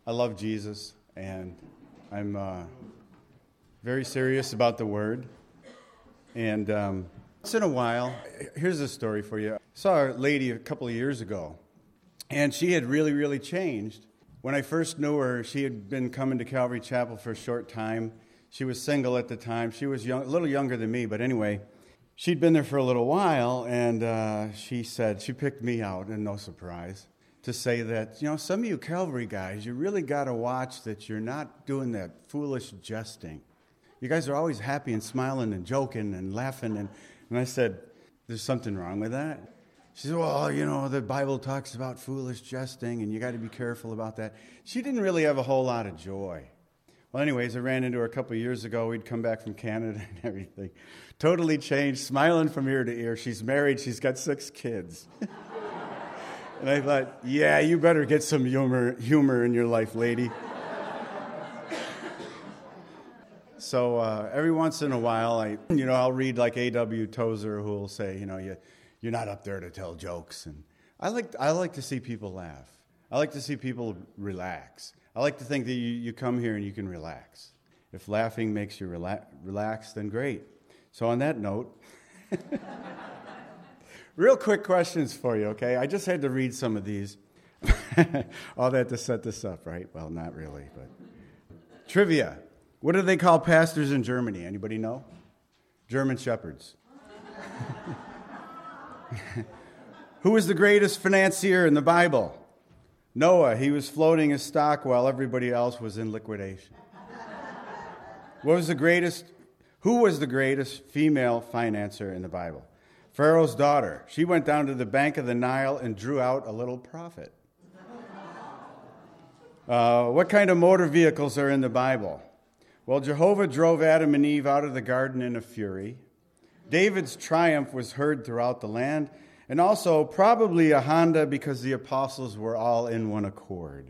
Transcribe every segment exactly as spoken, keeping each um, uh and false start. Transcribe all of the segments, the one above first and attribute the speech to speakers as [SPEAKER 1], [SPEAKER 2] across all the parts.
[SPEAKER 1] I love Jesus, and I'm uh, very serious about the Word. And um, once in a while, here's a story for you. I saw a lady a couple of years ago, and she had really, really changed. When I first knew her, she had been coming to Calvary Chapel for a short time. She was single at the time. She was young, a little younger than me, but anyway, she'd been there for a little while, and uh, she said, she picked me out, and no surprise, to say that, you know, some of you Calvary guys, you really got to watch that you're not doing that foolish jesting. You guys are always happy and smiling and joking and laughing. And, and I said, there's something wrong with that? She said, well, you know, the Bible talks about foolish jesting, and you got to be careful about that. She didn't really have a whole lot of joy. Well, anyways, I ran into her a couple of years ago. We'd come back from Canada and everything. Totally changed, smiling from ear to ear. She's married. She's got six kids. And I thought, yeah, you better get some humor humor in your life, lady. So uh, every once in a while, I, you know, I'll read like A W Tozer, who will say, you know, you, you're not up there to tell jokes. And I like I like to see people laugh. I like to see people relax. I like to think that you, you come here and you can relax. If laughing makes you rela- relax, then great. So on that note, real quick questions for you, okay? I just had to read some of these. All that to set this up, right? Well, not really, but trivia. What do they call pastors in Germany? Anybody know? German shepherds. Who was the greatest financier in the Bible? Noah. He was floating his stock while everybody else was in liquidation. What was the greatest? Who was the greatest female financier in the Bible? Pharaoh's daughter. She went down to the bank of the Nile and drew out a little profit. Uh, what kind of motor vehicles are in the Bible? Well, Jehovah drove Adam and Eve out of the garden in a fury. David's triumph was heard throughout the land, and also probably a Honda because the apostles were all in one accord.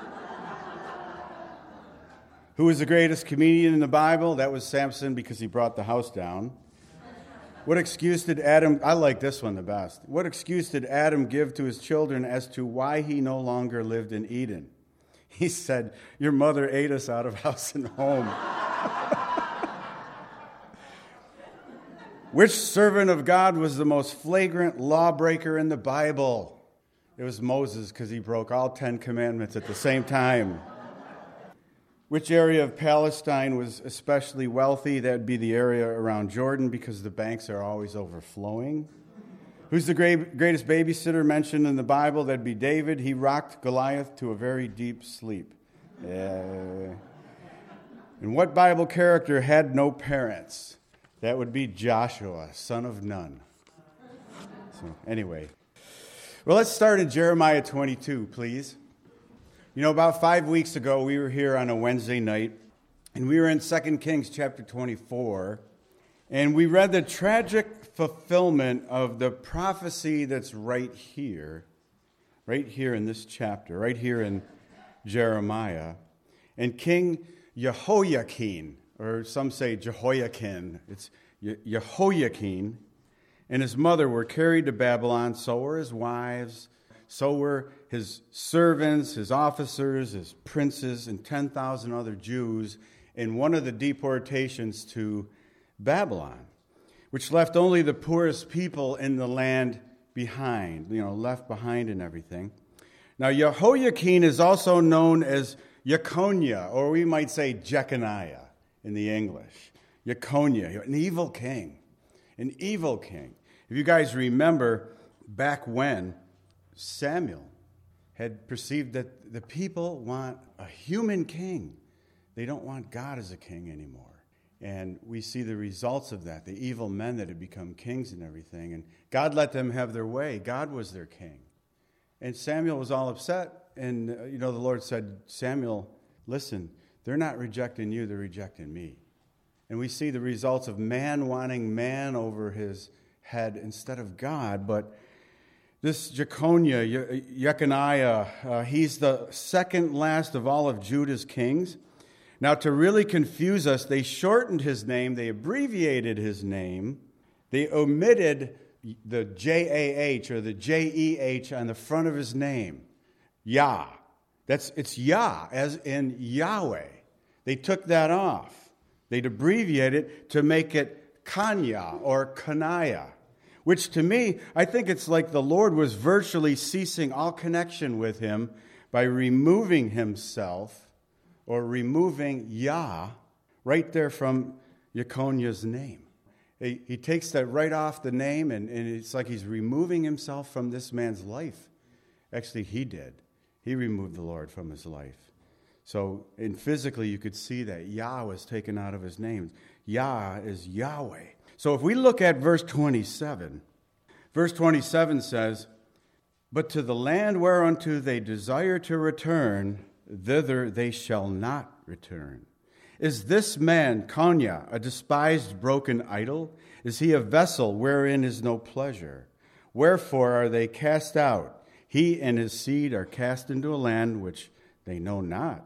[SPEAKER 1] Who was the greatest comedian in the Bible? That was Samson because he brought the house down. What excuse did Adam, I like this one the best. What excuse did Adam give to his children as to why he no longer lived in Eden? He said, your mother ate us out of house and home. Which servant of God was the most flagrant lawbreaker in the Bible? It was Moses because he broke all Ten Commandments at the same time. Which area of Palestine was especially wealthy? That would be the area around Jordan because the banks are always overflowing. Who's the great, greatest babysitter mentioned in the Bible? That'd be David. He rocked Goliath to a very deep sleep. Uh, and what Bible character had no parents? That would be Joshua, son of Nun. So anyway, well, let's start in Jeremiah twenty-two, please. You know, about five weeks ago, we were here on a Wednesday night, and we were in Second Kings chapter twenty-four, and we read the tragic fulfillment of the prophecy that's right here, right here in this chapter, right here in Jeremiah. And King Jehoiakim, or some say Jehoiakim, it's Jehoiakim, and his mother were carried to Babylon, so were his wives, so were his servants, his officers, his princes, and ten thousand other Jews in one of the deportations to Babylon, which left only the poorest people in the land behind, you know, left behind and everything. Now, Jehoiakim is also known as Jeconiah, or we might say Jeconiah in the English. Jeconiah, an evil king, an evil king. If you guys remember, back when Samuel had perceived that the people want a human king. They don't want God as a king anymore. And we see the results of that, the evil men that had become kings and everything. And God let them have their way. God was their king. And Samuel was all upset. And, uh, you know, the Lord said, Samuel, listen, they're not rejecting you, they're rejecting me. And we see the results of man wanting man over his head instead of God. But this Jeconiah, Jeconiah, uh, he's the second last of all of Judah's kings. Now, to really confuse us, they shortened his name, they abbreviated his name, they omitted the J A H or the J E H on the front of his name. Yah. That's it's Yah, as in Yahweh. They took that off. They'd abbreviate it to make it Kanya or Kanaya, which to me, I think it's like the Lord was virtually ceasing all connection with him by removing himself or removing Yah right there from Jeconiah's name. He, he takes that right off the name, and, and it's like he's removing himself from this man's life. Actually, he did. He removed the Lord from his life. So, and physically, you could see that Yah was taken out of his name. Yah is Yahweh. So if we look at verse twenty-seven, verse twenty-seven says, "But to the land whereunto they desire to return, thither they shall not return. Is this man, Kanya, a despised broken idol? Is he a vessel wherein is no pleasure? Wherefore are they cast out? He and his seed are cast into a land which they know not.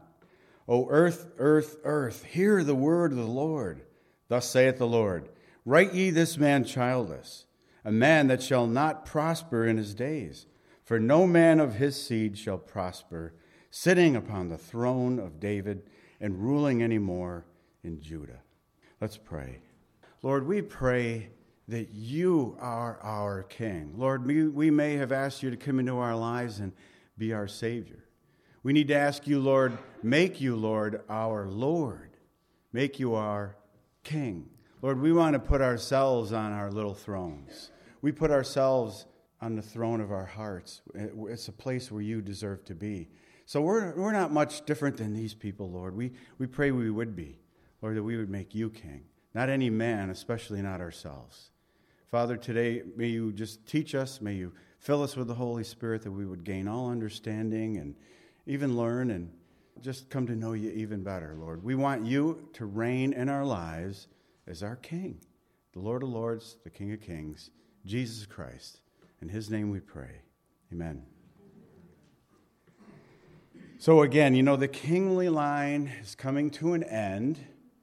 [SPEAKER 1] O earth, earth, earth, hear the word of the Lord. Thus saith the Lord, write ye this man childless, a man that shall not prosper in his days. For no man of his seed shall prosper, sitting upon the throne of David and ruling any more in Judah." Let's pray. Lord, we pray that you are our King. Lord, we, we may have asked you to come into our lives and be our Savior. We need to ask you, Lord, make you, Lord, our Lord. Make you our King. Lord, we want to put ourselves on our little thrones. We put ourselves on the throne of our hearts. It's a place where you deserve to be. So we're we're not much different than these people, Lord. We we pray we would be, Lord, that we would make you King, not any man, especially not ourselves. Father, today, may you just teach us, may you fill us with the Holy Spirit, that we would gain all understanding and even learn and just come to know you even better, Lord. We want you to reign in our lives as our King, the Lord of Lords, the King of Kings, Jesus Christ. In his name we pray. Amen. So again, you know, the kingly line is coming to an end.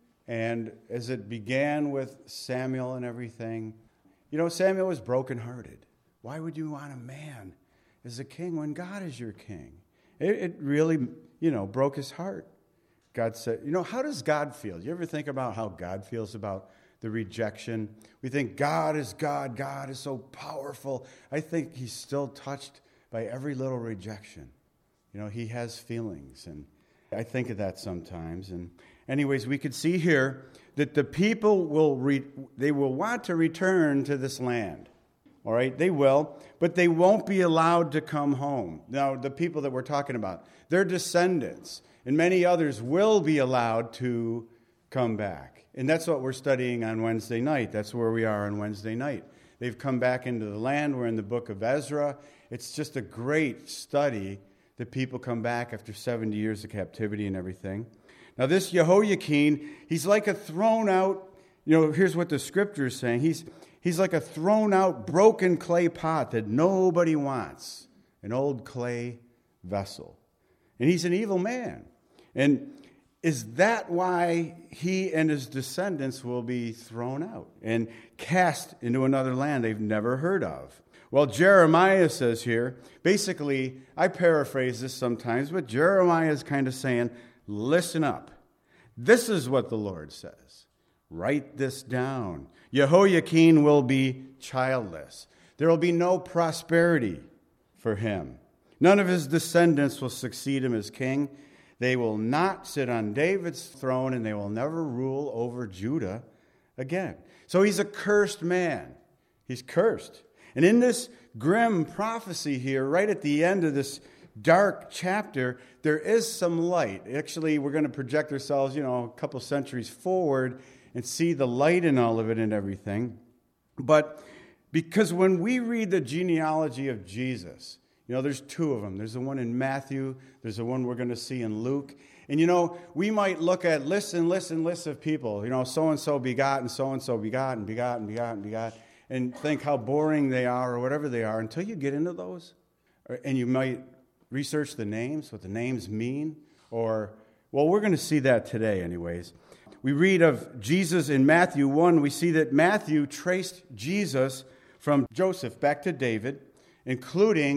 [SPEAKER 1] And as it began with Samuel and everything, you know, Samuel was brokenhearted. Why would you want a man as a king when God is your king? It, it really, you know, broke his heart. God said, you know, how does God feel? Do you ever think about how God feels about the rejection? We think God is God. God is so powerful. I think he's still touched by every little rejection. You know, he has feelings, and I think of that sometimes. And anyways, we could see here that the people will re- they will want to return to this land. All right, they will, but they won't be allowed to come home. Now, the people that we're talking about, their descendants and many others will be allowed to come back. And that's what we're studying on Wednesday night. That's where we are on Wednesday night. They've come back into the land. We're in the book of Ezra. It's just a great study that people come back after seventy years of captivity and everything. Now, this Jehoiakim, he's like a thrown out, you know, here's what the scripture is saying. He's He's like a thrown-out, broken clay pot that nobody wants, an old clay vessel. And he's an evil man. And is that why he and his descendants will be thrown out and cast into another land they've never heard of? Well, Jeremiah says here, basically, I paraphrase this sometimes, but Jeremiah is kind of saying, listen up. This is what the Lord says. Write this down. Jehoiakim will be childless. There will be no prosperity for him. None of his descendants will succeed him as king. They will not sit on David's throne, and they will never rule over Judah again. So he's a cursed man. He's cursed. And in this grim prophecy here, right at the end of this dark chapter, there is some light. Actually, we're going to project ourselves, you know, a couple centuries forward and see the light in all of it and everything. But because when we read the genealogy of Jesus, you know, there's two of them. There's the one in Matthew. There's the one we're going to see in Luke. And, you know, we might look at lists and lists and lists of people. You know, so-and-so begot and so-and-so begot and begot and begot and begot, and think how boring they are or whatever they are until you get into those. And you might research the names, what the names mean. Or, well, we're going to see that today anyways. We read of Jesus in Matthew one. We see that Matthew traced Jesus from Joseph back to David, including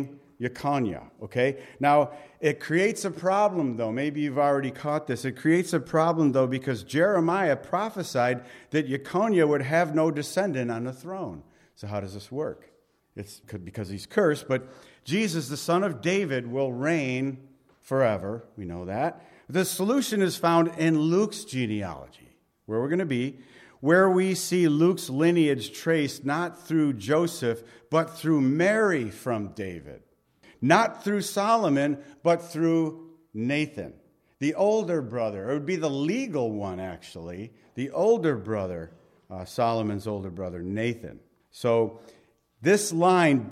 [SPEAKER 1] Jeconiah, okay? Now, it creates a problem, though. Maybe you've already caught this. It creates a problem, though, because Jeremiah prophesied that Jeconiah would have no descendant on the throne. So how does this work? It's because he's cursed, but Jesus, the son of David, will reign forever. We know that. The solution is found in Luke's genealogy, where we're going to be, where we see Luke's lineage traced not through Joseph, but through Mary from David. Not through Solomon, but through Nathan, the older brother. It would be the legal one, actually, the older brother, uh, Solomon's older brother, Nathan. So this line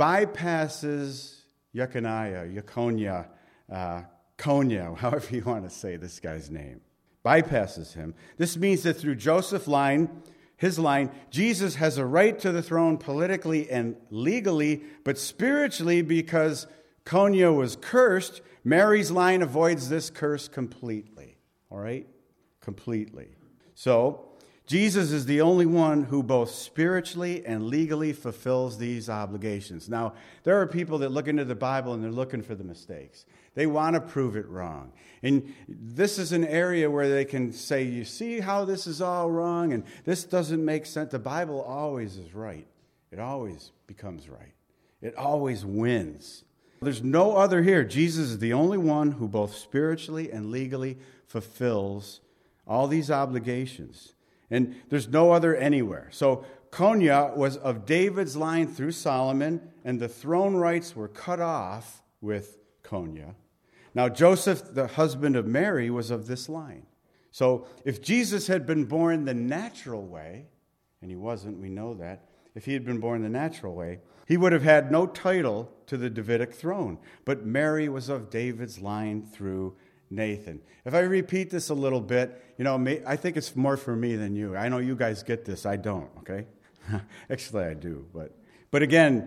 [SPEAKER 1] bypasses Jeconiah, Jeconiah, uh, Konya, however you want to say this guy's name. Bypasses him. This means that through Joseph's line, his line, Jesus has a right to the throne politically and legally, but spiritually, because Konya was cursed, Mary's line avoids this curse completely. All right? Completely. So, Jesus is the only one who both spiritually and legally fulfills these obligations. Now, there are people that look into the Bible and they're looking for the mistakes. They want to prove it wrong. And this is an area where they can say, you see how this is all wrong and this doesn't make sense. The Bible always is right. It always becomes right. It always wins. There's no other here. Jesus is the only one who both spiritually and legally fulfills all these obligations. And there's no other anywhere. So Konya was of David's line through Solomon, and the throne rights were cut off with Konya. Now Joseph, the husband of Mary, was of this line. So if Jesus had been born the natural way, and he wasn't, we know that, if he had been born the natural way, he would have had no title to the Davidic throne. But Mary was of David's line through Nathan. If I repeat this a little bit, you know, I think it's more for me than you. I know you guys get this. I don't, okay? Actually, I do. But, but again,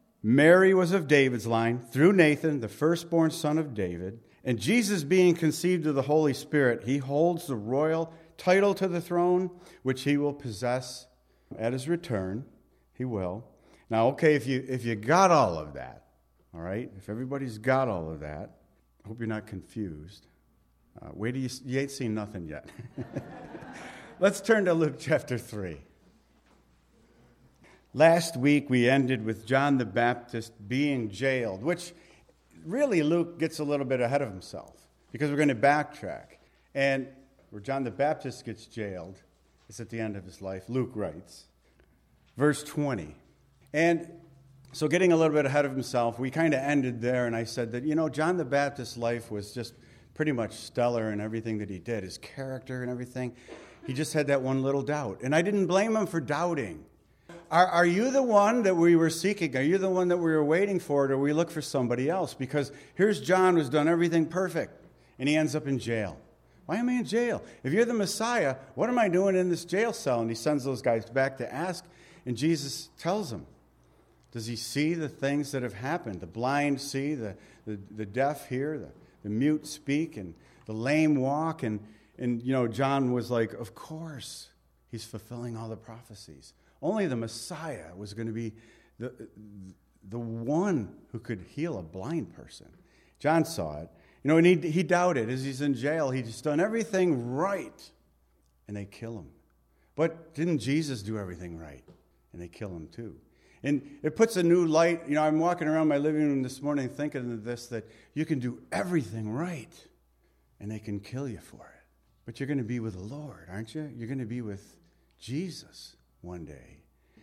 [SPEAKER 1] Mary was of David's line through Nathan, the firstborn son of David. And Jesus, being conceived of the Holy Spirit, he holds the royal title to the throne, which he will possess at his return. He will. Now, okay, if you if you got all of that, all right, if everybody's got all of that, I hope you're not confused. Uh, wait till you, you ain't seen nothing yet. Let's turn to Luke chapter three. Last week we ended with John the Baptist being jailed, which really Luke gets a little bit ahead of himself because we're going to backtrack. And where John the Baptist gets jailed is at the end of his life. Luke writes, verse twenty. And so getting a little bit ahead of himself, we kind of ended there, and I said that, you know, John the Baptist's life was just pretty much stellar in everything that he did, his character and everything. He just had that one little doubt. And I didn't blame him for doubting. Are, are you the one that we were seeking? Are you the one that we were waiting for, or do we look for somebody else? Because here's John who's done everything perfect, and he ends up in jail. Why am I in jail? If you're the Messiah, what am I doing in this jail cell? And he sends those guys back to ask, and Jesus tells them. Does he see the things that have happened? The blind see, the, the, the deaf hear, the, the mute speak, and the lame walk. And, and, you know, John was like, of course, he's fulfilling all the prophecies. Only the Messiah was going to be the, the one who could heal a blind person. John saw it. You know, and he, he doubted. As he's in jail, he's done everything right, and they kill him. But didn't Jesus do everything right? And they kill him too. And it puts a new light. You know, I'm walking around my living room this morning thinking of this, that you can do everything right, and they can kill you for it. But you're going to be with the Lord, aren't you? You're going to be with Jesus one day.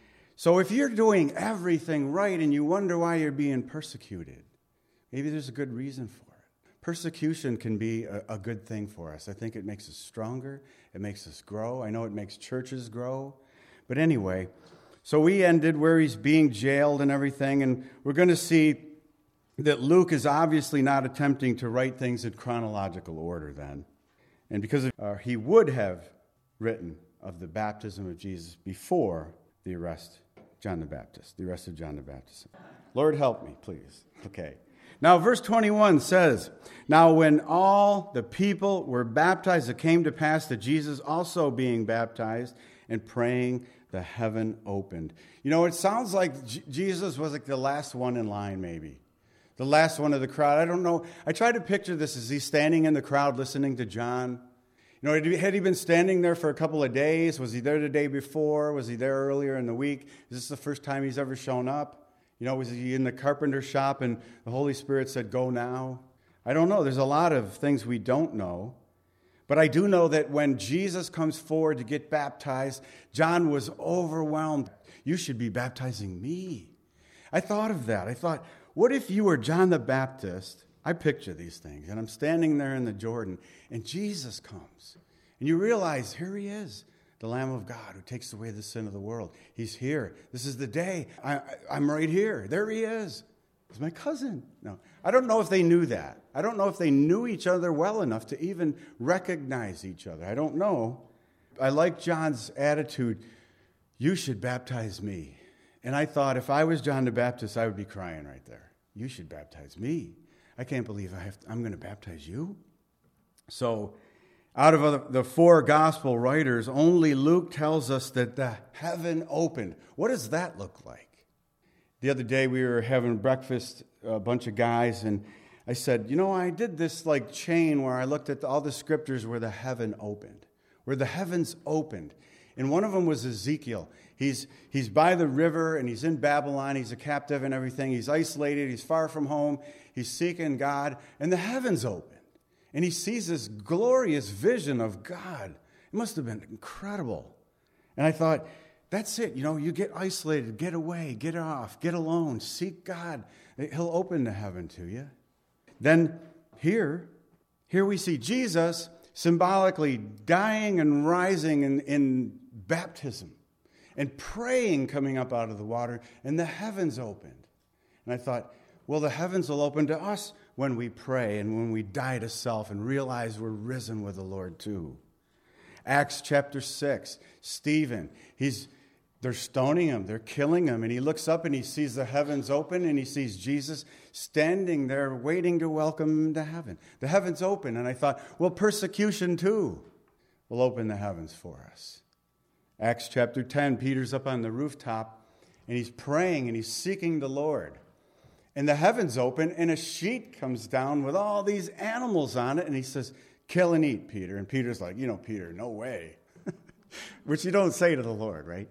[SPEAKER 1] So if you're doing everything right and you wonder why you're being persecuted, maybe there's a good reason for it. Persecution can be a, a good thing for us. I think it makes us stronger. It makes us grow. I know it makes churches grow. But anyway, so we ended where he's being jailed and everything, and we're going to see that Luke is obviously not attempting to write things in chronological order then. And because of, uh, he would have written of the baptism of Jesus before the arrest of John the Baptist, the arrest of John the Baptist. Lord, help me, please. Okay. Now, verse twenty-one says, now when all the people were baptized, it came to pass that Jesus also being baptized and praying, the heaven opened. You know, it sounds like J- Jesus was like the last one in line, maybe. the last one of the crowd. I don't know. I tried to picture this. Is he standing in the crowd listening to John? You know, had he been standing there for a couple of days? Was he there the day before? Was he there earlier in the week? Is this the first time he's ever shown up? You know, was he in the carpenter shop and the Holy Spirit said, go now? I don't know. There's a lot of things we don't know. But I do know that when Jesus comes forward to get baptized, John was overwhelmed. You should be baptizing me. I thought of that. I thought, what if you were John the Baptist? I picture these things, and I'm standing there in the Jordan, and Jesus comes. And you realize, here he is, the Lamb of God who takes away the sin of the world. He's here. This is the day. I, I, I'm right here. There he is. He's my cousin. No, I don't know if they knew that. I don't know if they knew each other well enough to even recognize each other. I don't know. I like John's attitude. You should baptize me. And I thought, if I was John the Baptist, I would be crying right there. You should baptize me. I can't believe I have to, I'm going to baptize you. So, out of the four gospel writers, only Luke tells us that the heaven opened. What does that look like? The other day we were having breakfast, a bunch of guys, and I said, you know, I did this like chain where I looked at all the scriptures where the heaven opened, where the heavens opened. And one of them was Ezekiel. He's, he's by the river, and he's in Babylon. He's a captive and everything. He's isolated. He's far from home. He's seeking God, and the heavens open. And he sees this glorious vision of God. It must have been incredible. And I thought, that's it. You know, you get isolated, get away, get off, get alone, seek God. He'll open the heaven to you. Then here, here we see Jesus symbolically dying and rising in, in baptism and praying coming up out of the water, and the heavens opened. And I thought, well, the heavens will open to us when we pray and when we die to self and realize we're risen with the Lord too. Acts chapter six, Stephen, he's they're stoning him, they're killing him, and he looks up and he sees the heavens open and he sees Jesus standing there waiting to welcome him to heaven. The heavens open, and I thought, well, persecution too will open the heavens for us. Acts chapter ten, Peter's up on the rooftop and he's praying and he's seeking the Lord. And the heavens open, and a sheet comes down with all these animals on it, and he says, kill and eat, Peter. And Peter's like, you know, Peter, no way. Which you don't say to the Lord, right?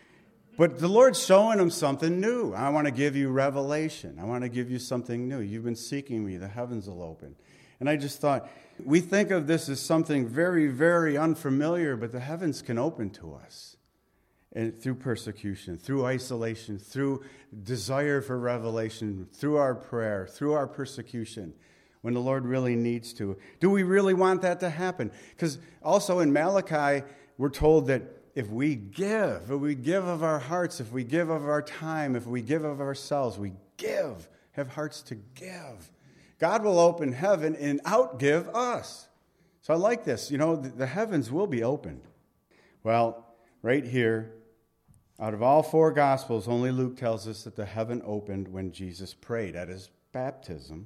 [SPEAKER 1] But the Lord's showing him something new. I want to give you revelation. I want to give you something new. You've been seeking me. The heavens will open. And I just thought, we think of this as something very, very unfamiliar, but the heavens can open to us. And through persecution, through isolation, through desire for revelation, through our prayer, through our persecution, when the Lord really needs to. Do we really want that to happen? Because also in Malachi, we're told that if we give, if we give of our hearts, if we give of our time, if we give of ourselves, we give, have hearts to give, God will open heaven and outgive us. So I like this. You know, the heavens will be opened. Well, right here, out of all four Gospels, only Luke tells us that the heaven opened when Jesus prayed at his baptism.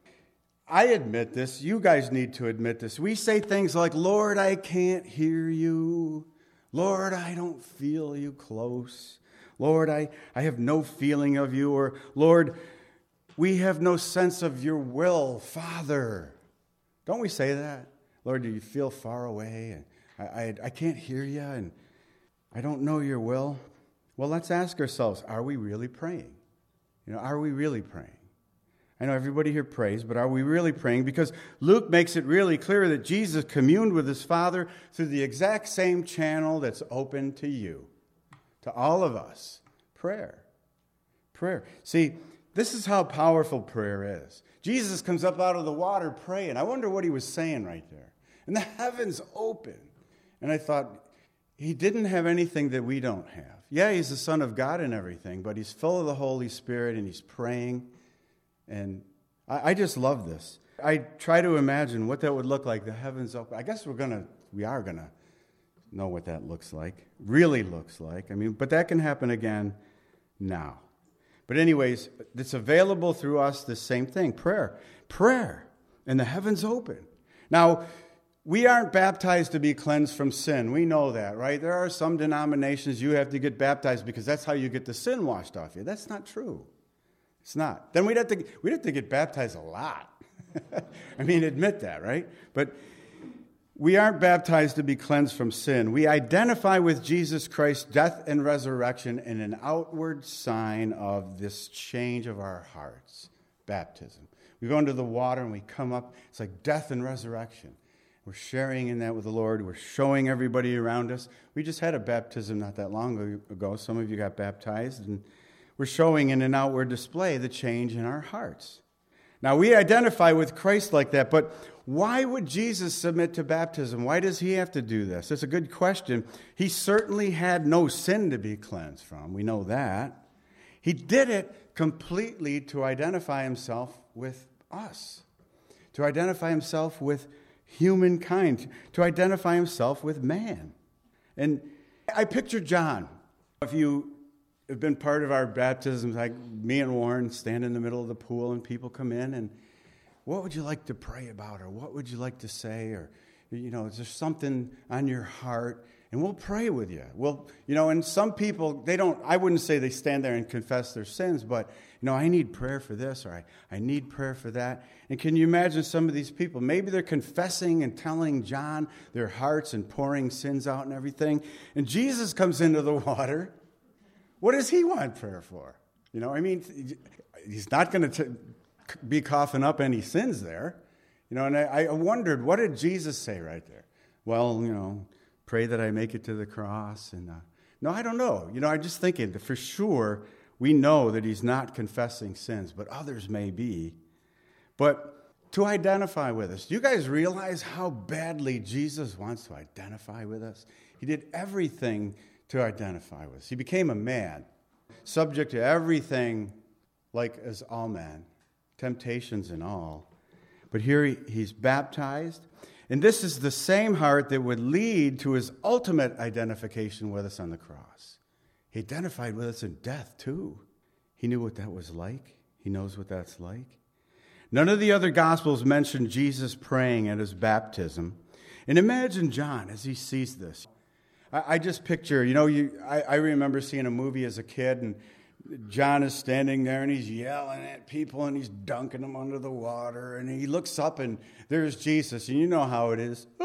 [SPEAKER 1] I admit this. You guys need to admit this. We say things like, Lord, I can't hear you. Lord, I don't feel you close. Lord, I, I have no feeling of you. Or, Lord, we have no sense of your will, Father. Don't we say that? Lord, do you feel far away? And I, I, I can't hear you, and I don't know your will. Well, let's ask ourselves, are we really praying? You know, are we really praying? I know everybody here prays, but are we really praying? Because Luke makes it really clear that Jesus communed with his Father through the exact same channel that's open to you, to all of us. Prayer. Prayer. See, this is how powerful prayer is. Jesus comes up out of the water praying. I wonder what he was saying right there. And the heavens open. And I thought, he didn't have anything that we don't have. Yeah, he's the Son of God and everything, but he's full of the Holy Spirit and he's praying. And I, I just love this. I try to imagine what that would look like, the heavens open. I guess we're gonna, we are going to know what that looks like, really looks like. I mean, but that can happen again now. But anyways, it's available through us, the same thing, prayer. Prayer, and the heavens open. Now, we aren't baptized to be cleansed from sin. We know that, right? There are some denominations you have to get baptized because that's how you get the sin washed off you. That's not true. It's not. Then we'd have to, we'd have to get baptized a lot. I mean, admit that, right? But we aren't baptized to be cleansed from sin. We identify with Jesus Christ's death and resurrection in an outward sign of this change of our hearts, baptism. We go into the water and we come up. It's like death and resurrection. We're sharing in that with the Lord. We're showing everybody around us. We just had a baptism not that long ago. Some of you got baptized, and we're showing in an outward display the change in our hearts. Now, we identify with Christ like that, but why would Jesus submit to baptism? Why does he have to do this? It's a good question. He certainly had no sin to be cleansed from. We know that. He did it completely to identify himself with us, to identify himself with humankind, to identify himself with man. And I picture John. If you have been part of our baptisms, like me and Warren stand in the middle of the pool and people come in and what would you like to pray about, or what would you like to say, or, you know, is there something on your heart? And we'll pray with you. Well, you know, and some people, they don't, I wouldn't say they stand there and confess their sins, but, you know, I need prayer for this, or I, I need prayer for that. And can you imagine some of these people? Maybe they're confessing and telling John their hearts and pouring sins out and everything. And Jesus comes into the water. What does he want prayer for? You know, I mean, he's not going to be coughing up any sins there. You know, and I, I wondered, what did Jesus say right there? Well, you know, pray that I make it to the cross. And uh, no, I don't know. You know, I'm just thinking that for sure we know that he's not confessing sins, but others may be. But to identify with us, do you guys realize how badly Jesus wants to identify with us? He did everything to identify with us. He became a man, subject to everything like as all men, temptations and all. But here he, he's baptized. And this is the same heart that would lead to his ultimate identification with us on the cross. He identified with us in death, too. He knew what that was like. He knows what that's like. None of the other Gospels mention Jesus praying at his baptism. And imagine John as he sees this. I, I just picture, you know, you, I, I remember seeing a movie as a kid, and John is standing there and he's yelling at people and he's dunking them under the water, and he looks up and there's Jesus, and you know how it is. Ah,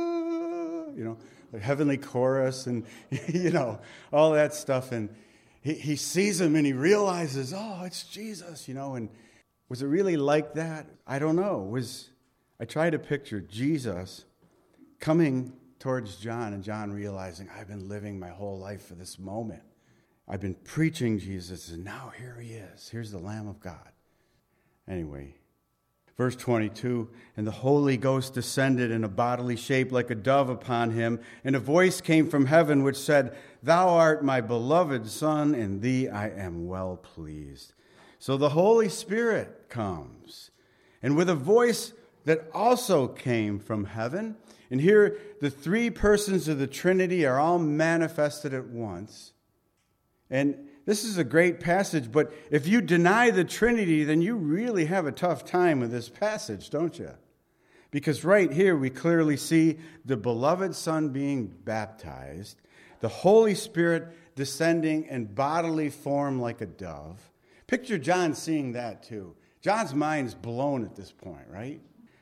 [SPEAKER 1] you know, the heavenly chorus and, you know, all that stuff. And he, he sees him and he realizes, oh, it's Jesus, you know. And was it really like that? I don't know. Was I try to picture Jesus coming towards John and John realizing, I've been living my whole life for this moment. I've been preaching Jesus, and now here he is. Here's the Lamb of God. Anyway, verse twenty-two, and the Holy Ghost descended in a bodily shape like a dove upon him, and a voice came from heaven which said, Thou art my beloved Son, in thee I am well pleased. So the Holy Spirit comes, and with a voice that also came from heaven, and here the three persons of the Trinity are all manifested at once. And this is a great passage, but if you deny the Trinity, then you really have a tough time with this passage, don't you? Because right here we clearly see the beloved Son being baptized, the Holy Spirit descending in bodily form like a dove. Picture John seeing that too. John's mind's blown at this point, right?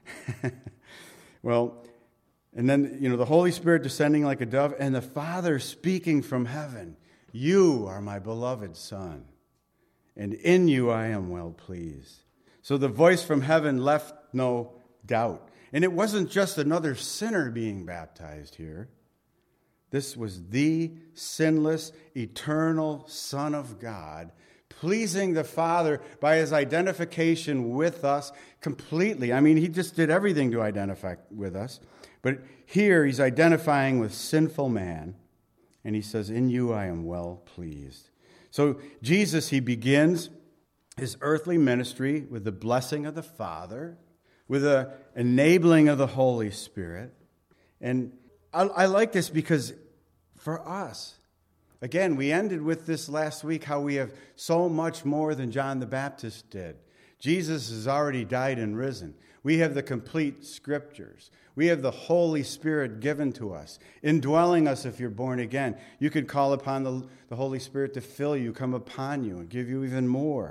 [SPEAKER 1] Well, and then, you know, the Holy Spirit descending like a dove, and the Father speaking from heaven. You are my beloved Son, and in you I am well pleased. So the voice from heaven left no doubt. And it wasn't just another sinner being baptized here. This was the sinless, eternal Son of God, pleasing the Father by his identification with us completely. I mean, he just did everything to identify with us. But here he's identifying with sinful man. And he says, in you I am well pleased. So Jesus, he begins his earthly ministry with the blessing of the Father, with the enabling of the Holy Spirit. And I, I like this because for us, again, we ended with this last week, how we have so much more than John the Baptist did. Jesus has already died and risen. We have the complete scriptures. We have the Holy Spirit given to us, indwelling us if you're born again. You could call upon the, the Holy Spirit to fill you, come upon you, and give you even more.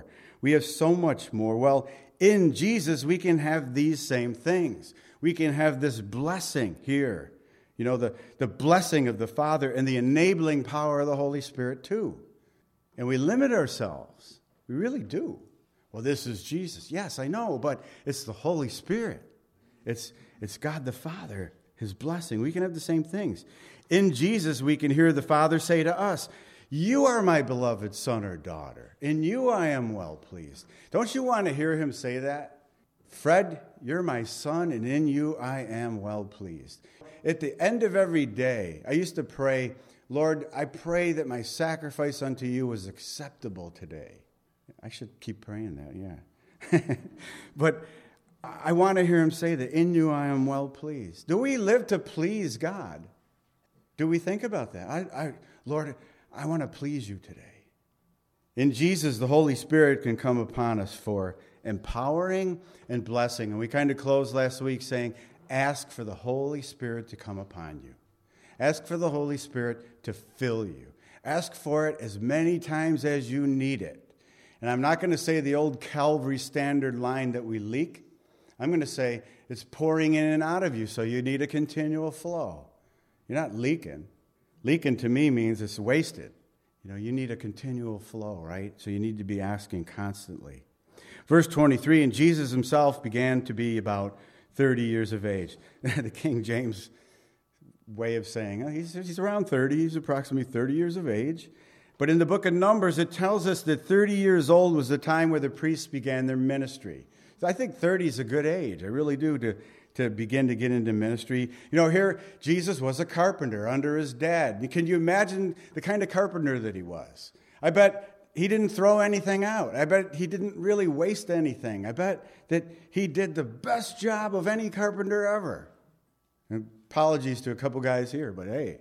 [SPEAKER 1] We have so much more. Well, in Jesus, we can have these same things. We can have this blessing here. You know, the, the blessing of the Father and the enabling power of the Holy Spirit too. And we limit ourselves. We really do. Well, this is Jesus. Yes, I know, but it's the Holy Spirit. It's, it's God the Father, His blessing. We can have the same things. In Jesus, we can hear the Father say to us, you are my beloved son or daughter. In you I am well pleased. Don't you want to hear Him say that? Fred, you're my son, and in you I am well pleased. At the end of every day, I used to pray, Lord, I pray that my sacrifice unto you was acceptable today. I should keep praying that, yeah. But I want to hear Him say that in you I am well pleased. Do we live to please God? Do we think about that? I, I, Lord, I want to please you today. In Jesus, the Holy Spirit can come upon us for empowering and blessing. And we kind of closed last week saying, ask for the Holy Spirit to come upon you. Ask for the Holy Spirit to fill you. Ask for it as many times as you need it. And I'm not going to say the old Calvary standard line that we leak. I'm going to say it's pouring in and out of you, so you need a continual flow. You're not leaking. Leaking to me means it's wasted. You know, you need a continual flow, right? So you need to be asking constantly. Verse twenty-three, and Jesus Himself began to be about thirty years of age. The King James way of saying, oh, he's, he's around thirty. He's approximately thirty years of age. But in the book of Numbers, it tells us that thirty years old was the time where the priests began their ministry. So I think thirty is a good age. I really do, to, to begin to get into ministry. You know, here, Jesus was a carpenter under his dad. Can you imagine the kind of carpenter that he was? I bet he didn't throw anything out. I bet he didn't really waste anything. I bet that he did the best job of any carpenter ever. And apologies to a couple guys here, but hey.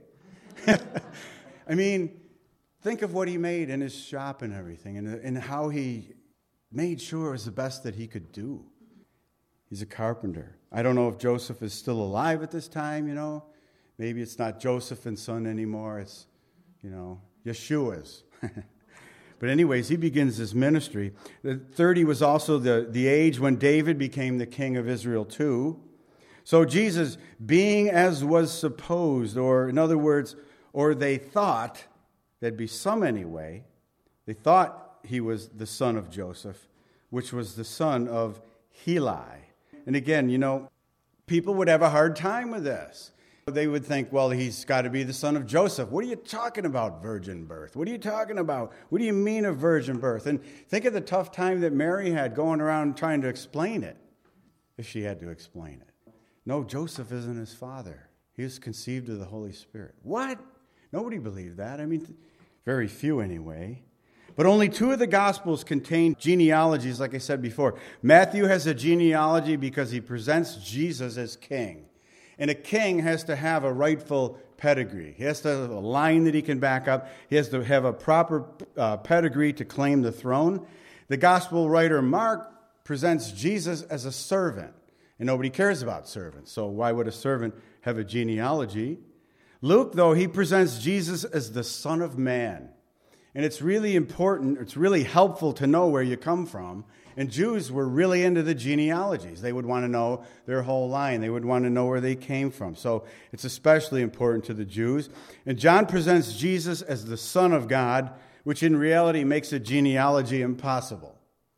[SPEAKER 1] I mean, think of what he made in his shop and everything, and, and how he made sure it was the best that he could do. He's a carpenter. I don't know if Joseph is still alive at this time, you know. Maybe it's not Joseph and son anymore. It's, you know, Yeshua's. But anyways, he begins his ministry. The thirty was also the, the age when David became the king of Israel too. So Jesus, being as was supposed, or in other words, or they thought, there'd be some anyway, they thought he was the son of Joseph, which was the son of Heli. And again, you know, people would have a hard time with this. They would think, well, he's got to be the son of Joseph. What are you talking about, virgin birth? What are you talking about? What do you mean a virgin birth? And think of the tough time that Mary had going around trying to explain it, if she had to explain it. No, Joseph isn't his father. He was conceived of the Holy Spirit. What? Nobody believed that. I mean, very few anyway. But only two of the Gospels contain genealogies, like I said before. Matthew has a genealogy because he presents Jesus as king. And a king has to have a rightful pedigree. He has to have a line that he can back up. He has to have a proper uh, pedigree to claim the throne. The Gospel writer Mark presents Jesus as a servant. And nobody cares about servants. So why would a servant have a genealogy? Luke, though, he presents Jesus as the Son of Man. And it's really important, it's really helpful to know where you come from. And Jews were really into the genealogies. They would want to know their whole line. They would want to know where they came from. So it's especially important to the Jews. And John presents Jesus as the Son of God, which in reality makes a genealogy impossible.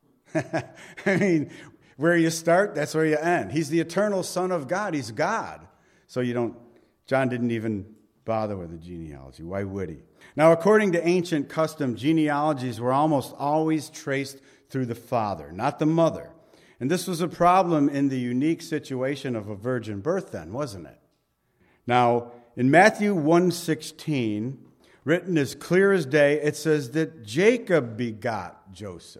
[SPEAKER 1] I mean, where you start, that's where you end. He's the eternal Son of God. He's God. So you don't, John didn't even bother with the genealogy. Why would he? Now, according to ancient custom, genealogies were almost always traced through the father, not the mother. And this was a problem in the unique situation of a virgin birth then, wasn't it? Now, in Matthew one sixteen, written as clear as day, it says that Jacob begot Joseph.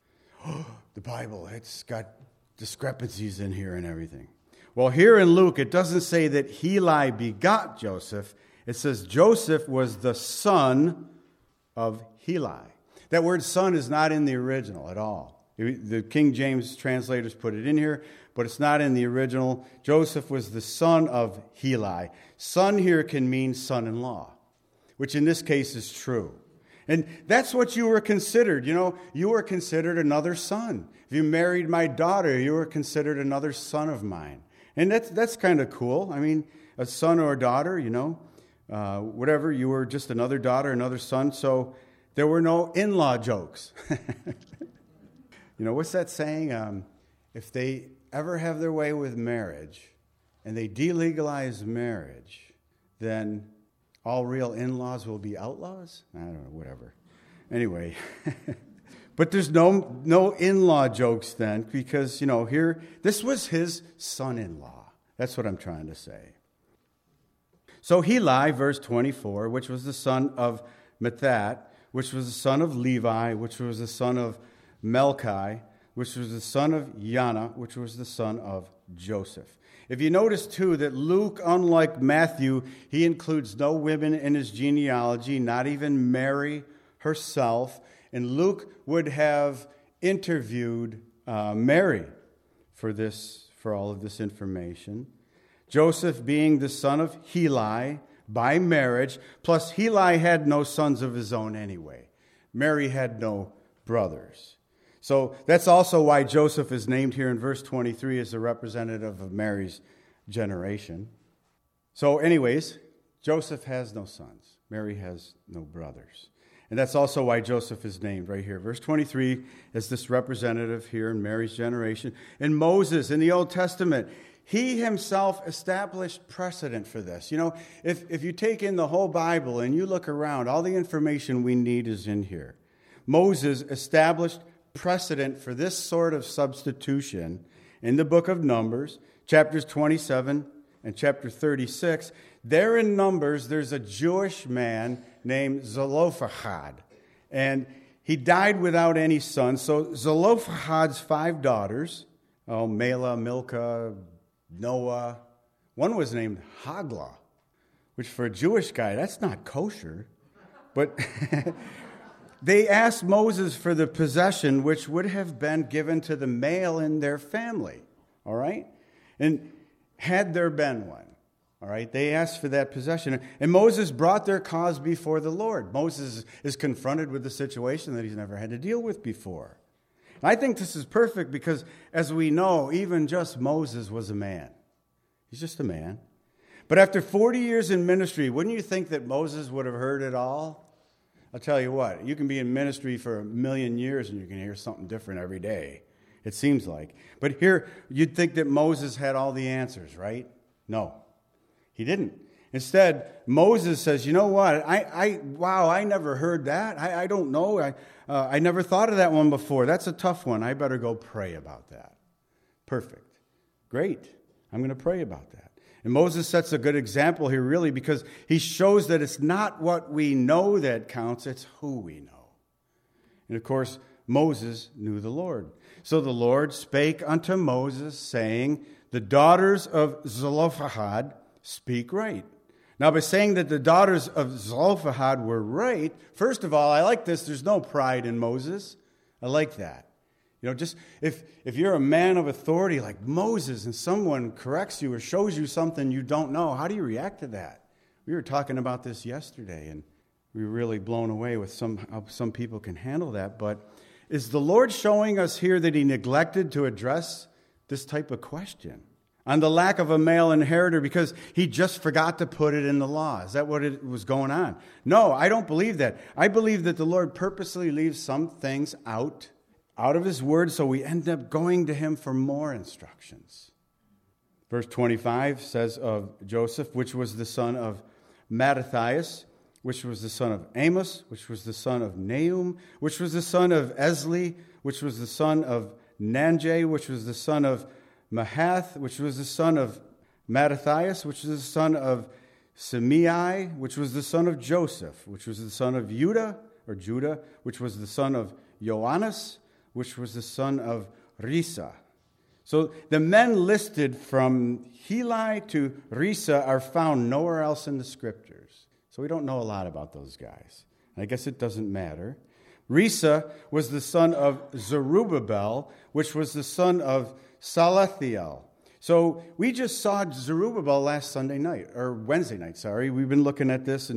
[SPEAKER 1] The Bible, it's got discrepancies in here and everything. Well, here in Luke, it doesn't say that Heli begot Joseph. It says Joseph was the son of Heli. That word son is not in the original at all. The King James translators put it in here, but it's not in the original. Joseph was the son of Heli. Son here can mean son-in-law, which in this case is true. And that's what you were considered. You know, you were considered another son. If you married my daughter, you were considered another son of mine. And that's, that's kind of cool. I mean, a son or a daughter, you know, uh, whatever, you were just another daughter, another son. So there were no in-law jokes. You know, what's that saying? Um, if they ever have their way with marriage and they delegalize marriage, then all real in-laws will be outlaws? I don't know, whatever. Anyway, but there's no no in-law jokes then because, you know, here, this was his son-in-law. That's what I'm trying to say. So Heli, verse twenty-four, which was the son of Mathat, which was the son of Levi, which was the son of Melchi, which was the son of Yana, which was the son of Joseph. If you notice, too, that Luke, unlike Matthew, he includes no women in his genealogy, not even Mary herself. And Luke would have interviewed uh, Mary for this, for all of this information. Joseph being the son of Heli by marriage, plus Heli had no sons of his own anyway. Mary had no brothers. So that's also why Joseph is named here in verse twenty-three as a representative of Mary's generation. So anyways, Joseph has no sons. Mary has no brothers. And that's also why Joseph is named right here. Verse twenty-three is this representative here in Mary's generation. And Moses in the Old Testament, he himself established precedent for this. You know, if, if you take in the whole Bible and you look around, all the information we need is in here. Moses established precedent for this sort of substitution in the book of Numbers, chapters twenty-seven and chapter thirty-six. There in Numbers, there's a Jewish man named Zelophehad, and he died without any sons. So Zelophehad's five daughters, oh, Mela, Milcah, Noah, one was named Hagla, which for a Jewish guy, that's not kosher, but they asked Moses for the possession which would have been given to the male in their family, all right? And had there been one, all right, they asked for that possession. And Moses brought their cause before the Lord. Moses is confronted with a situation that he's never had to deal with before. And I think this is perfect because, as we know, even just Moses was a man. He's just a man. But after forty years in ministry, wouldn't you think that Moses would have heard it all? I'll tell you what, you can be in ministry for a million years and you can hear something different every day, it seems like. But here, you'd think that Moses had all the answers, right? No, he didn't. Instead, Moses says, you know what, I, I wow, I never heard that. I, I don't know. I, uh, I never thought of that one before. That's a tough one. I better go pray about that. Perfect. Great. I'm going to pray about that. And Moses sets a good example here, really, because he shows that it's not what we know that counts, it's who we know. And of course, Moses knew the Lord. So the Lord spake unto Moses, saying, the daughters of Zelophehad speak right. Now, by saying that the daughters of Zelophehad were right, first of all, I like this. There's no pride in Moses. I like that. You know, just if, if you're a man of authority like Moses and someone corrects you or shows you something you don't know, how do you react to that? We were talking about this yesterday, and we were really blown away with some how some people can handle that. But is the Lord showing us here that he neglected to address this type of question on the lack of a male inheritor because he just forgot to put it in the law? Is that what it was going on? No, I don't believe that. I believe that the Lord purposely leaves some things out out of his word, so we end up going to him for more instructions. Verse twenty-five says of Joseph, which was the son of Mattathias, which was the son of Amos, which was the son of Nahum, which was the son of Esli, which was the son of Nanjeh, which was the son of Mahath, which was the son of Mattathias, which was the son of Semei, which was the son of Joseph, which was the son of Judah, or Judah, which was the son of Joannes, which was the son of Risa. So the men listed from Heli to Risa are found nowhere else in the scriptures. So we don't know a lot about those guys. I guess it doesn't matter. Risa was the son of Zerubbabel, which was the son of Salathiel. So we just saw Zerubbabel last Sunday night, or Wednesday night, sorry. We've been looking at this, and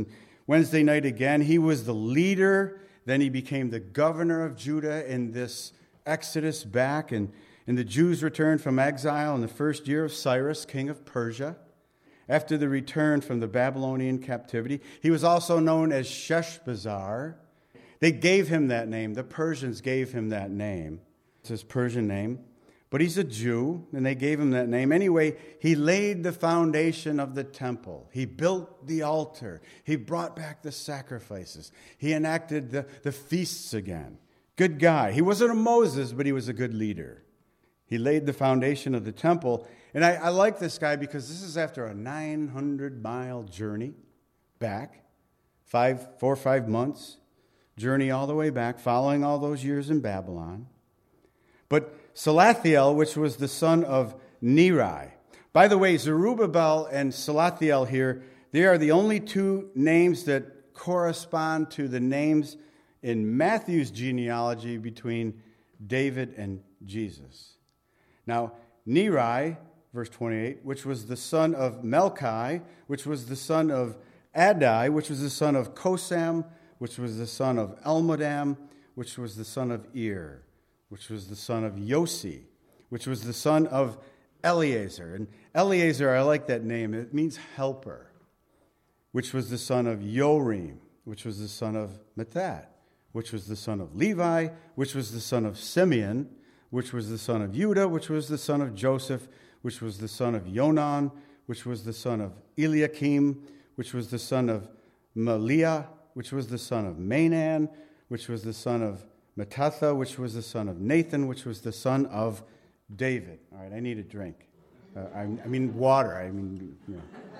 [SPEAKER 1] Wednesday night again, he was the leader. Then he became the governor of Judah in this exodus back. And, and the Jews returned from exile in the first year of Cyrus, king of Persia. After the return from the Babylonian captivity, he was also known as Sheshbazzar. They gave him that name. The Persians gave him that name. It's his Persian name. But he's a Jew, and they gave him that name. Anyway, he laid the foundation of the temple. He built the altar. He brought back the sacrifices. He enacted the, the feasts again. Good guy. He wasn't a Moses, but he was a good leader. He laid the foundation of the temple. And I, I like this guy because this is after a nine hundred mile journey back, five, four or five months, journey all the way back, following all those years in Babylon. But Salathiel, which was the son of Neri. By the way, Zerubbabel and Salathiel here, they are the only two names that correspond to the names in Matthew's genealogy between David and Jesus. Now, Neri, verse twenty-eight, which was the son of Melchi, which was the son of Adai, which was the son of Kosam, which was the son of Elmodam, which was the son of Ir, which was the son of Yossi, which was the son of Eleazar. And Eleazar, I like that name. It means helper, which was the son of Yorim, which was the son of Mathat, which was the son of Levi, which was the son of Simeon, which was the son of Judah, which was the son of Joseph, which was the son of Yonan, which was the son of Eliakim, which was the son of Maliah, which was the son of Mainan, which was the son of Mattatha, which was the son of Nathan, which was the son of David. All right, I need a drink. Uh, I, I mean water. I mean, you know.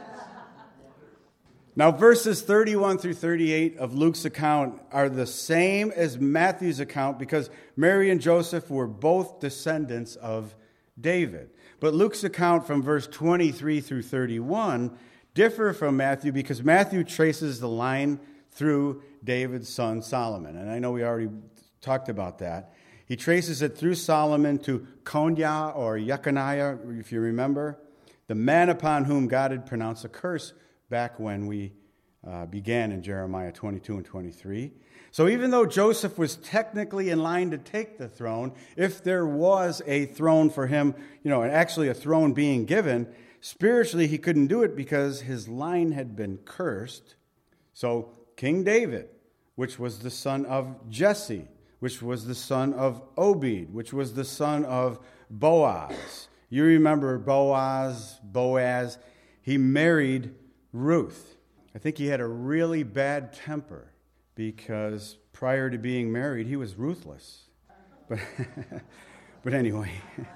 [SPEAKER 1] Now, verses thirty-one through thirty-eight of Luke's account are the same as Matthew's account because Mary and Joseph were both descendants of David. But Luke's account from verse twenty-three through thirty-one differ from Matthew because Matthew traces the line through David's son Solomon. And I know we already talked about that. He traces it through Solomon to Konya or Jeconiah, if you remember, the man upon whom God had pronounced a curse back when we uh, began in Jeremiah twenty-two and twenty-three. So even though Joseph was technically in line to take the throne, if there was a throne for him, you know, and actually a throne being given, spiritually he couldn't do it because his line had been cursed. So King David, which was the son of Jesse, which was the son of Obed, which was the son of Boaz. You remember Boaz, Boaz, he married Ruth. I think he had a really bad temper because prior to being married, he was ruthless. But, but anyway,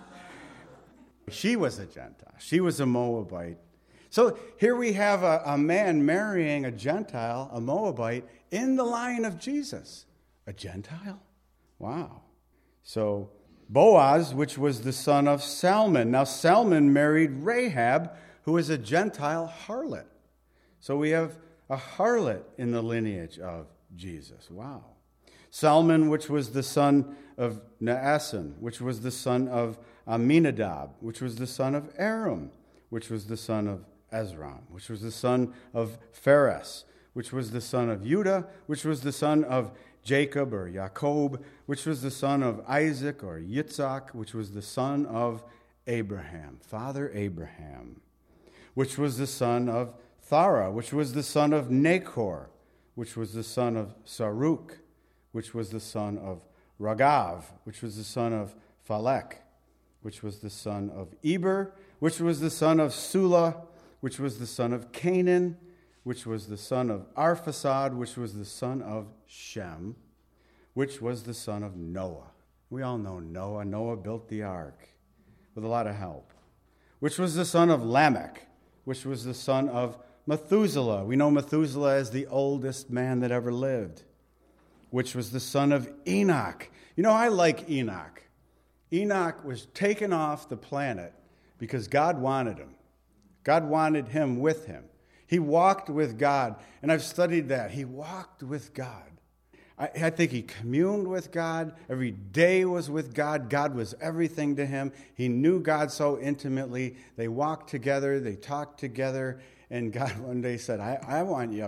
[SPEAKER 1] she was a Gentile. She was a Moabite. So here we have a, a man marrying a Gentile, a Moabite, in the line of Jesus. A Gentile? Wow. So Boaz, which was the son of Salmon. Now Salmon married Rahab, who is a Gentile harlot. So we have a harlot in the lineage of Jesus. Wow. Salmon, which was the son of Naasson, which was the son of Aminadab, which was the son of Aram, which was the son of Ezron, which was the son of Phares, which was the son of Judah, which was the son of Jacob or Jacob, which was the son of Isaac or Yitzhak, which was the son of Abraham, Father Abraham, which was the son of Thara, which was the son of Nachor, which was the son of Saruk, which was the son of Ragav, which was the son of Phalek, which was the son of Eber, which was the son of Sula, which was the son of Canaan, which was the son of Arphaxad, which was the son of Shem, which was the son of Noah. We all know Noah. Noah built the ark with a lot of help. Which was the son of Lamech, which was the son of Methuselah. We know Methuselah as the oldest man that ever lived, which was the son of Enoch. You know, I like Enoch. Enoch was taken off the planet because God wanted him. God wanted him with him. He walked with God, and I've studied that. He walked with God. I, I think he communed with God. Every day was with God. God was everything to him. He knew God so intimately. They walked together. They talked together. And God one day said, I, I want you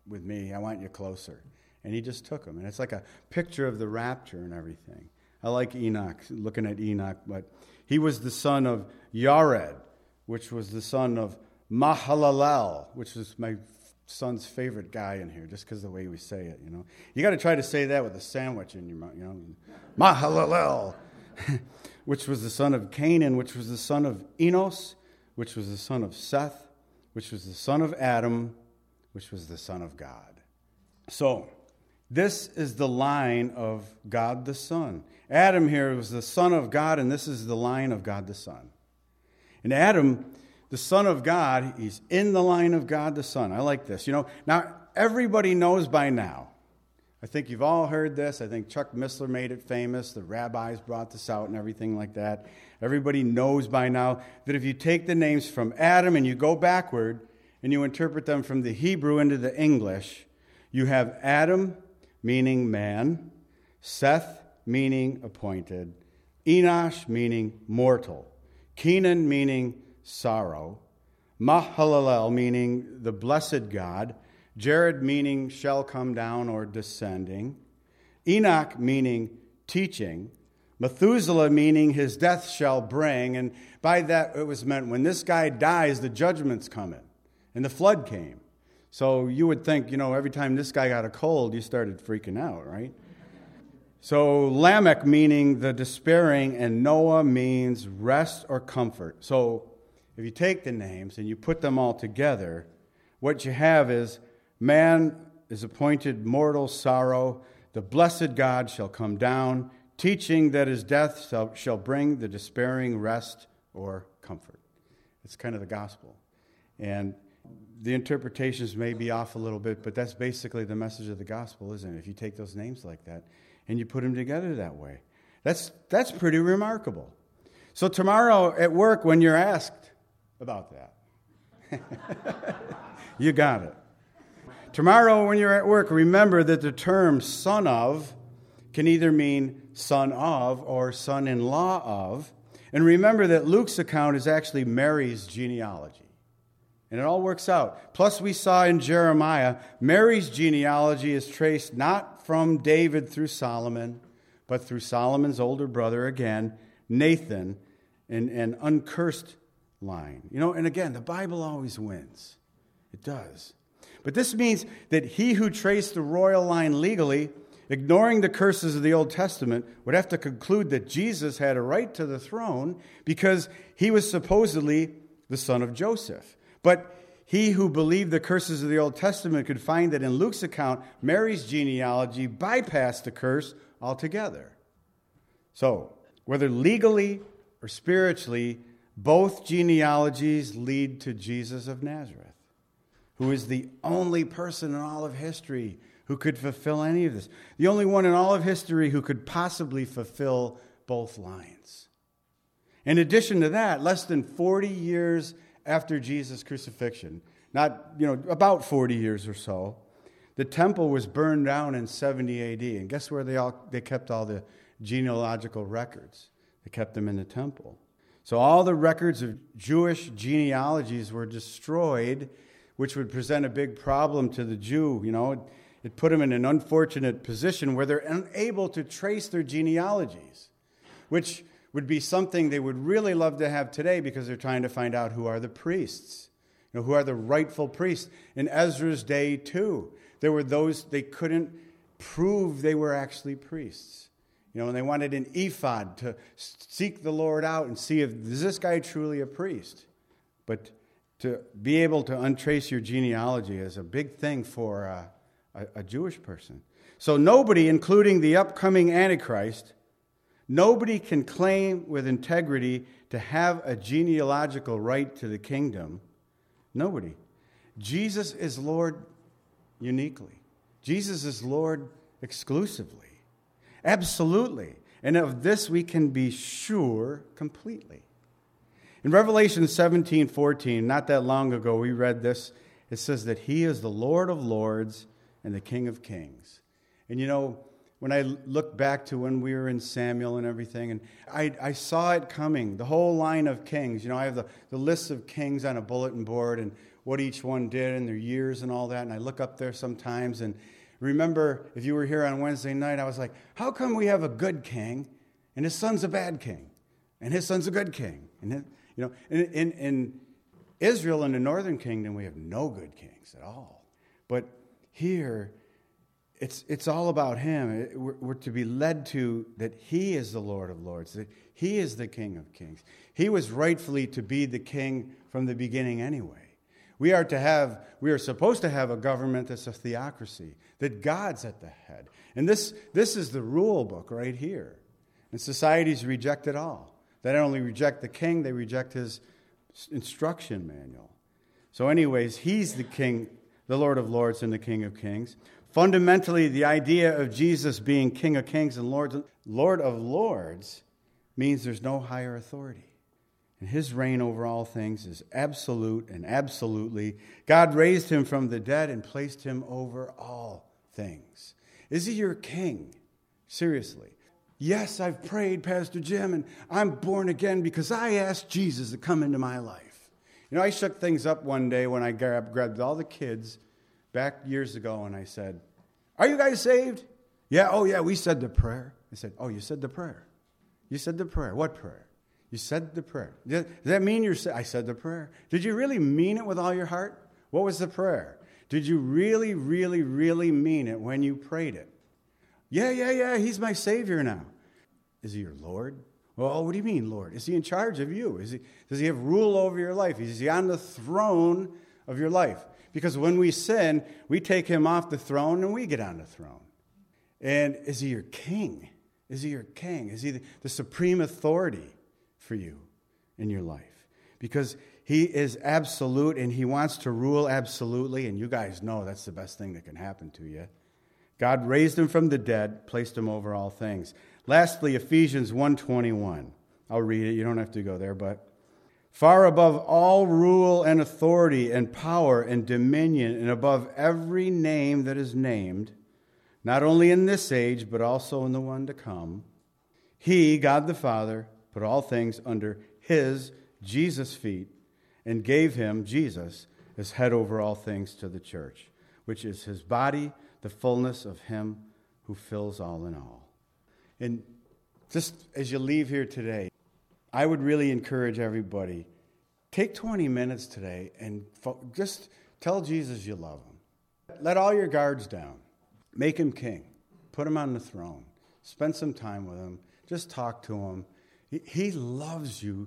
[SPEAKER 1] with me. I want you closer. And he just took him. And it's like a picture of the rapture and everything. I like Enoch, looking at Enoch, but he was the son of Yared, which was the son of Mahalalel, which was my son's favorite guy in here, just because of the way we say it, you know. You got to try to say that with a sandwich in your mouth, you know. Mahalalel, which was the son of Canaan, which was the son of Enos, which was the son of Seth, which was the son of Adam, which was the son of God. So, this is the line of God the Son. Adam here was the son of God, and this is the line of God the Son. And Adam, the son of God, he's in the line of God the Son. I like this. You know, now everybody knows by now. I think you've all heard this. I think Chuck Missler made it famous. The rabbis brought this out and everything like that. Everybody knows by now that if you take the names from Adam and you go backward and you interpret them from the Hebrew into the English, you have Adam, meaning man, Seth, meaning appointed, Enosh, meaning mortal, Kenan, meaning sorrow, Mahalalel, meaning the blessed God, Jared, meaning shall come down or descending, Enoch, meaning teaching, Methuselah, meaning his death shall bring, and by that it was meant when this guy dies, the judgment's coming, and the flood came. So you would think, you know, every time this guy got a cold, you started freaking out, right? So Lamech, meaning the despairing, and Noah means rest or comfort. So if you take the names and you put them all together, what you have is man is appointed mortal sorrow. The blessed God shall come down, teaching that his death shall, shall bring the despairing rest or comfort. It's kind of the gospel. And the interpretations may be off a little bit, but that's basically the message of the gospel, isn't it? If you take those names like that and you put them together that way. That's, that's pretty remarkable. So tomorrow at work, when you're asked about that, you got it. Tomorrow when you're at work, remember that the term son of can either mean son of or son-in-law of. And remember that Luke's account is actually Mary's genealogy. And it all works out. Plus, we saw in Jeremiah, Mary's genealogy is traced not from David through Solomon, but through Solomon's older brother, again, Nathan, in an uncursed line. You know, and again, the Bible always wins. It does. But this means that he who traced the royal line legally, ignoring the curses of the Old Testament, would have to conclude that Jesus had a right to the throne because he was supposedly the son of Joseph. But he who believed the curses of the Old Testament could find that in Luke's account, Mary's genealogy bypassed the curse altogether. So, whether legally or spiritually, both genealogies lead to Jesus of Nazareth, who is the only person in all of history who could fulfill any of this. The only one in all of history who could possibly fulfill both lines. In addition to that, less than forty years after Jesus' crucifixion, not, you know, about forty years or so, the temple was burned down in seventy A D. And guess where they all they kept all the genealogical records? They kept them in the temple. So all the records of Jewish genealogies were destroyed, which would present a big problem to the Jew. You know, it, it put them in an unfortunate position where they're unable to trace their genealogies, which would be something they would really love to have today because they're trying to find out who are the priests, you know, who are the rightful priests. In Ezra's day, too, there were those they couldn't prove they were actually priests. You know, and they wanted an ephod to seek the Lord out and see if is this guy truly a priest. But to be able to untrace your genealogy is a big thing for uh, a, a Jewish person. So nobody, including the upcoming Antichrist, nobody can claim with integrity to have a genealogical right to the kingdom. Nobody. Jesus is Lord uniquely. Jesus is Lord exclusively. Absolutely. And of this we can be sure completely. In Revelation seventeen fourteen, not that long ago, we read this. It says that he is the Lord of lords and the King of kings. And you know, when I look back to when we were in Samuel and everything, and I, I saw it coming, the whole line of kings. You know, I have the, the list of kings on a bulletin board, and what each one did and their years and all that. And I look up there sometimes and remember, if you were here on Wednesday night, I was like, how come we have a good king and his son's a bad king? And his son's a good king. And his, you know, in, in, in Israel, in the northern kingdom, we have no good kings at all. But here, it's it's all about him. We're, we're to be led to that he is the Lord of lords, that he is the King of kings. He was rightfully to be the king from the beginning anyway. We are to have, we are supposed to have a government that's a theocracy, that God's at the head. And this, this is the rule book right here. And societies reject it all. They don't only reject the king, they reject his instruction manual. So anyways, he's the king, the Lord of lords and the King of kings. Fundamentally, the idea of Jesus being King of kings and Lord, Lord of lords means there's no higher authority. And his reign over all things is absolute and absolutely. God raised him from the dead and placed him over all things. Is he your king? Seriously. Yes, I've prayed, Pastor Jim, and I'm born again because I asked Jesus to come into my life. You know, I shook things up one day when I grabbed, grabbed all the kids back years ago, and I said, are you guys saved? Yeah, oh yeah, we said the prayer. I said, oh, you said the prayer. You said the prayer. What prayer? You said the prayer. Does that mean you're saved? I said the prayer. Did you really mean it with all your heart? What was the prayer? Did you really, really, really mean it when you prayed it? Yeah, yeah, yeah, he's my Savior now. Is he your Lord? Well, what do you mean, Lord? Is he in charge of you? Is he, does he have rule over your life? Is he on the throne of your life? Because when we sin, we take him off the throne and we get on the throne. And is he your king? Is he your king? Is he the, the supreme authority for you in your life? Because he is absolute and he wants to rule absolutely. And you guys know that's the best thing that can happen to you. God raised him from the dead, placed him over all things. Lastly, Ephesians one twenty-one. I'll read it. You don't have to go there, but far above all rule and authority and power and dominion and above every name that is named, not only in this age, but also in the one to come, he, God the Father, put all things under his, Jesus' feet, and gave him, Jesus, as head over all things to the church, which is his body, the fullness of him who fills all in all. And just as you leave here today, I would really encourage everybody, take twenty minutes today and fo- just tell Jesus you love him. Let all your guards down. Make him king. Put him on the throne. Spend some time with him. Just talk to him. He, he loves you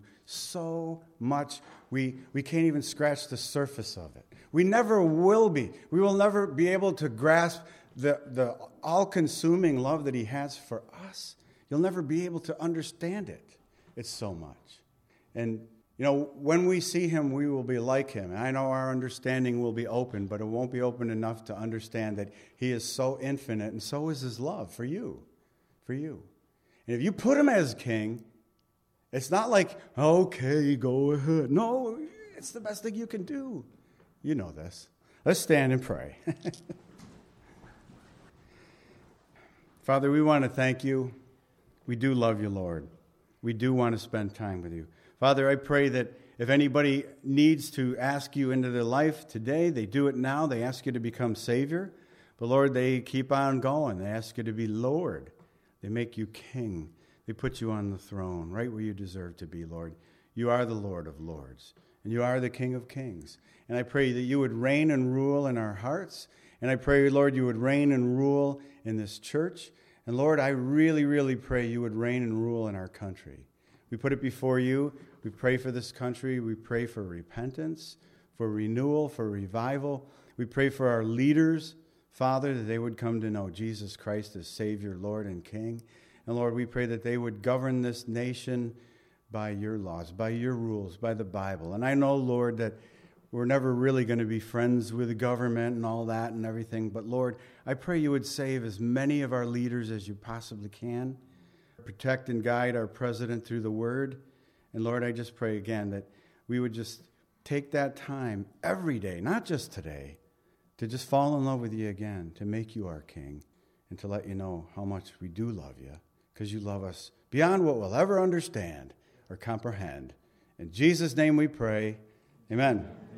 [SPEAKER 1] so much, we, we can't even scratch the surface of it. We never will be. We will never be able to grasp the, the all-consuming love that he has for us. You'll never be able to understand it. It's so much. And, you know, when we see him, we will be like him. And I know our understanding will be open, but it won't be open enough to understand that he is so infinite, and so is his love for you, for you. And if you put him as king, it's not like, okay, go ahead. No, it's the best thing you can do. You know this. Let's stand and pray. Father, we want to thank you. We do love you, Lord. We do want to spend time with you. Father, I pray that if anybody needs to ask you into their life today, they do it now. They ask you to become Savior. But, Lord, they keep on going. They ask you to be Lord. They make you King. They put you on the throne, right where you deserve to be, Lord. You are the Lord of lords, and you are the King of kings. And I pray that you would reign and rule in our hearts. And I pray, Lord, you would reign and rule in this church. And, Lord, I really, really pray you would reign and rule in our country. We put it before you. We pray for this country. We pray for repentance, for renewal, for revival. We pray for our leaders, Father, that they would come to know Jesus Christ as Savior, Lord, and King. And, Lord, we pray that they would govern this nation by your laws, by your rules, by the Bible. And I know, Lord, that we're never really going to be friends with the government and all that and everything. But, Lord, I pray you would save as many of our leaders as you possibly can. Protect and guide our president through the word. And, Lord, I just pray again that we would just take that time every day, not just today, to just fall in love with you again, to make you our King, and to let you know how much we do love you, because you love us beyond what we'll ever understand or comprehend. In Jesus' name we pray. Amen.